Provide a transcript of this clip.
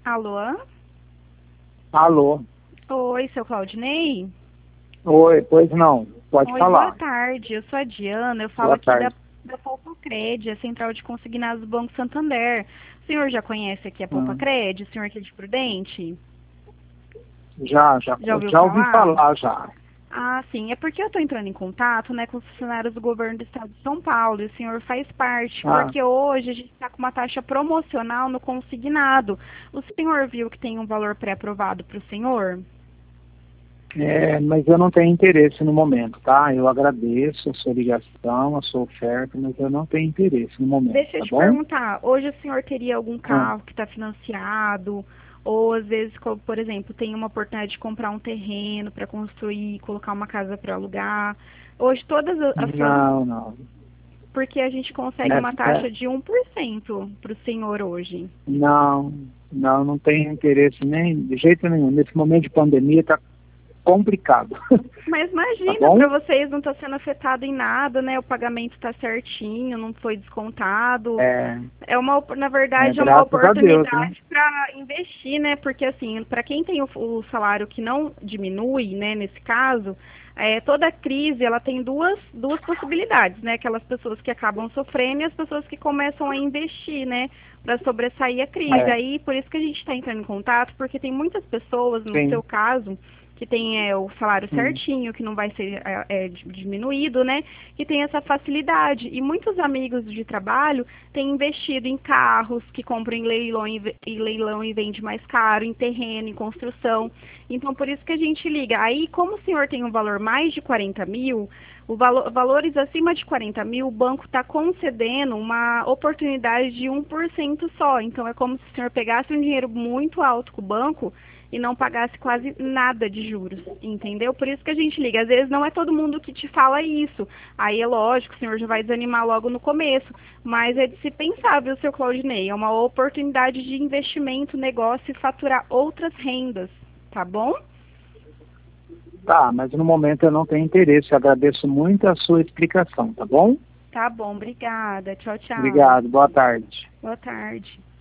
Alô? Alô? Oi, seu Claudinei? Oi, pois não. Pode Oi, boa falar. tarde. Eu sou a Diana, eu falo Boa aqui da, tarde. da Poupa-Cred, a Central de Consignados do Banco Santander. O senhor já conhece aqui a Hum, Poupa-Cred? O senhor aqui é de Prudente? Já ouviu já ouvi falar? falar já. Ah, sim. É porque eu estou entrando em contato, né, com os funcionários do governo do estado de São Paulo, e o senhor faz parte, Ah, porque hoje a gente está com uma taxa promocional no consignado. O senhor viu que tem um valor pré-aprovado para o senhor? mas eu não tenho interesse no momento, tá? Eu agradeço a sua ligação, a sua oferta, mas eu não tenho interesse no momento, Deixa eu tá te bom? perguntar, hoje o senhor teria algum Ah, carro que está financiado, ou às vezes, por exemplo, tem uma oportunidade de comprar um terreno para construir, colocar uma casa para alugar. Hoje todas as suas, não, não. porque a gente consegue uma Nessa, taxa de 1% para o senhor hoje. não tenho interesse nem de jeito nenhum. Nesse momento de pandemia tá complicado, Mas tá imagina, para bom? vocês não está sendo afetado em nada, né? O pagamento está certinho, não foi descontado. É, Na verdade, é uma graças a Deus, né? oportunidade para investir, né? Porque assim, para quem tem o salário que não diminui, né, nesse caso, toda crise ela tem duas possibilidades, né? Aquelas pessoas que acabam sofrendo e as pessoas que começam a investir, né? Para sobressair a crise. É, Aí, por isso que a gente está entrando em contato, porque tem muitas pessoas, no sim. seu caso, que tem o salário Hum. certinho, que não vai ser diminuído, né? Que tem essa facilidade. E muitos amigos de trabalho têm investido em carros que compram em leilão e vende mais caro, em terreno, em construção. Então, por isso que a gente liga. Aí, como o senhor tem um valor mais de 40 mil, valores acima de 40 mil, o banco está concedendo uma oportunidade de 1% só. Então, é como se o senhor pegasse um dinheiro muito alto com o banco e não pagasse quase nada de juros, entendeu? Por isso que a gente liga. Às vezes não é todo mundo que te fala isso. Aí é lógico, o senhor já vai desanimar logo no começo, mas é de se pensar, viu, seu Claudinei? É uma oportunidade de investimento, negócio e faturar outras rendas, tá bom? Tá, mas no momento eu não tenho interesse. Eu agradeço muito a sua explicação, tá bom? Tá bom, obrigada. Tchau, tchau. Obrigado, boa tarde. Boa tarde.